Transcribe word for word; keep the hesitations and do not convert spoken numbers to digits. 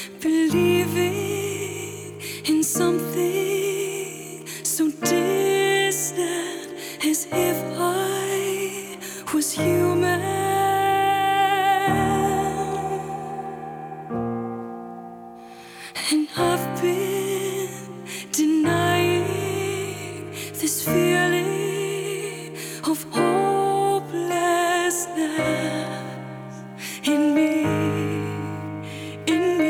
believing in something so distant, as if I was human. And I've been